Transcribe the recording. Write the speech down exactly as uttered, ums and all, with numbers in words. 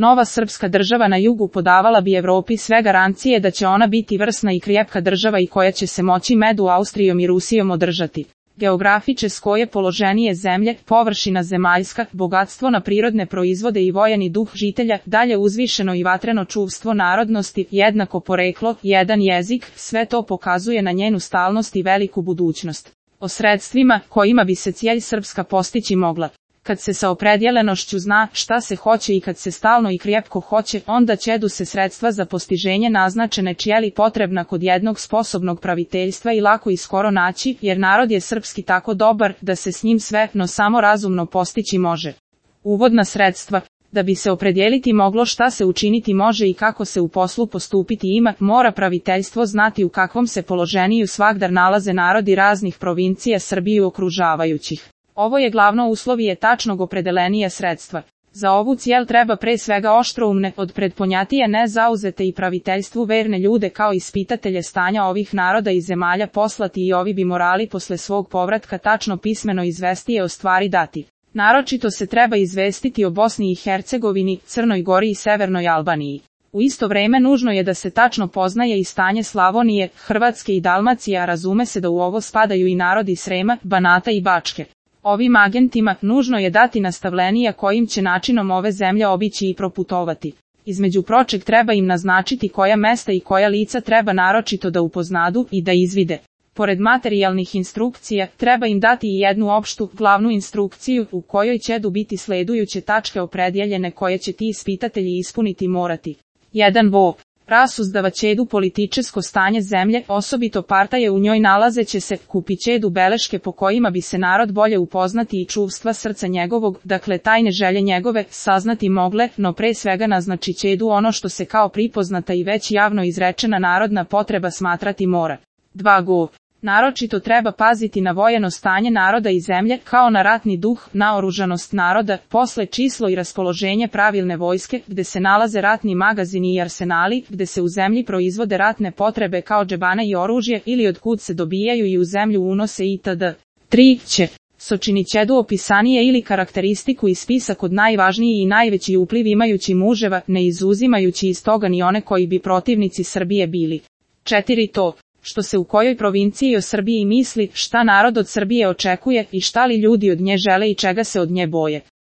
Nova srpska država na jugu podavala bi Evropi sve garancije da će ona biti vrsna i krjepka država i koja će se moći među Austrijom i Rusijom održati. Geografičesko je položenije zemlje, površina zemaljska, bogatstvo na prirodne proizvode i vojani duh žitelja, dalje uzvišeno i vatreno čuvstvo narodnosti, jednako poreklo, jedan jezik, sve to pokazuje na njenu stalnost i veliku budućnost. O sredstvima kojima bi se cijelj srpska postići mogla. Kad se sa opredjelenošću zna šta se hoće i kad se stalno i krjepko hoće, onda ćedu se sredstva za postiženje naznačene čijeli potrebna kod jednog sposobnog praviteljstva i lako i skoro naći, jer narod je srpski tako dobar da se s njim sve, no samo razumno postići može. Uvodna sredstva. Da bi se opredjeliti moglo šta se učiniti može i kako se u poslu postupiti ima, mora praviteljstvo znati u kakvom se položeniju svagdar nalaze narodi raznih provincija Srbiju okružavajućih. Ovo je glavno uslovije tačnog opredelenija sredstva. Za ovu cijelj treba pre svega oštroumne, od predponjatije ne zauzete i praviteljstvu verne ljude kao ispitatelje stanja ovih naroda i zemalja poslati i ovi bi morali posle svog povratka tačno pismeno izvestije o stvari dati. Naročito se treba izvestiti o Bosni i Hercegovini, Crnoj Gori i Severnoj Albaniji. U isto vreme nužno je da se tačno poznaje i stanje Slavonije, Hrvatske i Dalmacije, a razume se da u ovo spadaju i narodi Srema, Banata i Bačke. Ovim agentima nužno je dati nastavlenija kojim će načinom ove zemlje obići i proputovati. Između pročeg treba im naznačiti koja mesta i koja lica treba naročito da upoznadu i da izvide. Pored materijalnih instrukcija, treba im dati i jednu opštu, glavnu instrukciju, u kojoj ćedu biti sledujuće tačke opredjeljene koje će ti ispitatelji ispuniti morati. jedan Vo. Rasuzdavaćedu političesko stanje zemlje, osobito partaje u njoj nalazeće se, kupićedu beleške po kojima bi se narod bolje upoznati i čuvstva srca njegovog, dakle tajne želje njegove, saznati mogle, no pre svega naznačićedu ono što se kao pripoznata i već javno izrečena narodna potreba smatrati mora. dva Go. Naročito treba paziti na vojeno stanje naroda i zemlje, kao na ratni duh, na oružanost naroda, posle čislo i raspoloženje pravilne vojske, gde se nalaze ratni magazini i arsenali, gde se u zemlji proizvode ratne potrebe kao džebane i oružje ili otkud se dobijaju i u zemlju unose itd. tri Će. Sočinićedu opisanije ili karakteristiku i spisak od najvažniji i najveći upliv imajući muževa, ne izuzimajući iz toga ni one koji bi protivnici Srbije bili. četiri To. Što se u kojoj provinciji o Srbiji misli, šta narod od Srbije očekuje i šta li ljudi od nje žele i čega se od nje boje.